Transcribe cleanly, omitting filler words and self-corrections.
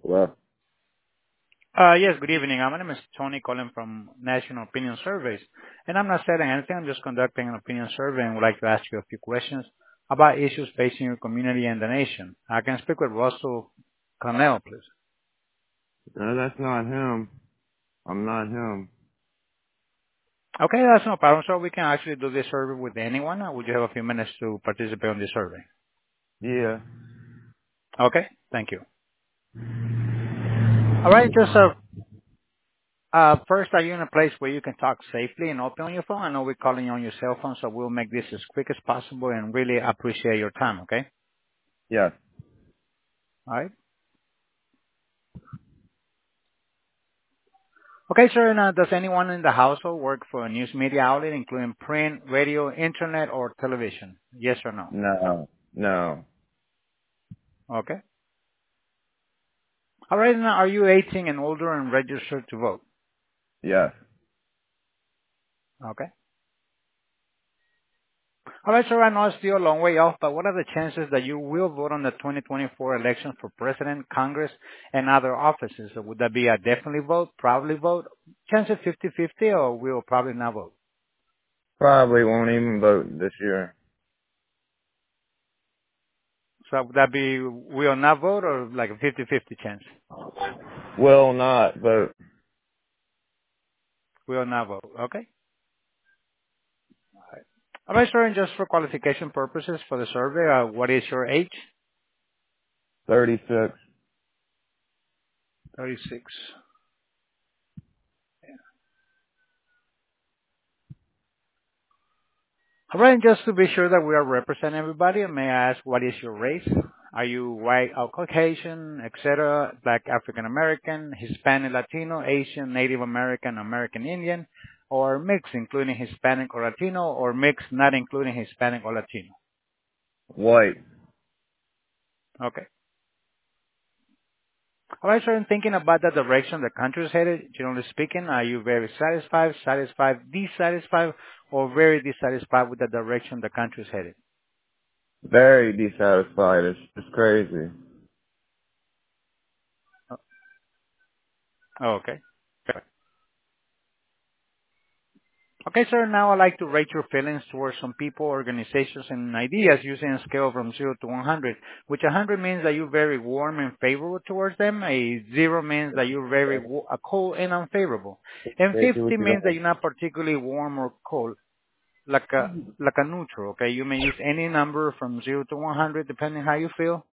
Well, Yes, good evening. My name is Tony calling from National Opinion Surveys, and I'm not selling anything. I'm just conducting an opinion survey and would like to ask you a few questions about issues facing your community and the nation. I can speak with Russell Connell, please. no, that's not him. I'm not him. Okay, that's no problem, sir. We can actually do this survey with anyone. Would you have a few minutes to participate in this survey? Yeah. Okay, thank you. All right, just first, are you in a place where you can talk safely and open on your phone? I know we're calling you on your cell phone, so we'll make this as quick as possible and really appreciate your time, okay? Yes. All right. Okay, sir. Now, does anyone in the household work for a news media outlet, including print, radio, internet, or television? Yes or no? No. No. Okay. All right. Now, are you 18 and older and registered to vote? Yes. Okay. All right, sir. I know it's still a long way off, but what are the chances that you will vote on the 2024 election for president, Congress, and other offices? So would that be a definitely vote, probably vote, chance of 50-50, or will probably not vote? Probably won't even vote this year. So would that be will not vote or like a 50-50 chance? Will not vote. Will not vote. Okay. All right, sir, and just for qualification purposes for the survey, what is your age? 36. 36. All right, and just to be sure that we are representing everybody, may I ask what is your race? Are you white or Caucasian, etc., Black African American, Hispanic Latino, Asian, Native American, American Indian, or mixed, including Hispanic or Latino, or mixed, not including Hispanic or Latino? White. Okay. All right, sir, and thinking about the direction the country is headed, generally speaking, are you very satisfied, dissatisfied, or very dissatisfied with the direction the country is headed? Very dissatisfied. It's crazy. Oh, okay. Okay, sir, now I'd like to rate your feelings towards some people, organizations, and ideas using a scale from 0 to 100, which 100 means that you're very warm and favorable towards them, a 0 means that you're very cold and unfavorable, and They do what 50 you means that like. you're not particularly warm or cold. Like a neutral, okay? You may use any number from 0 to 100 depending how you feel.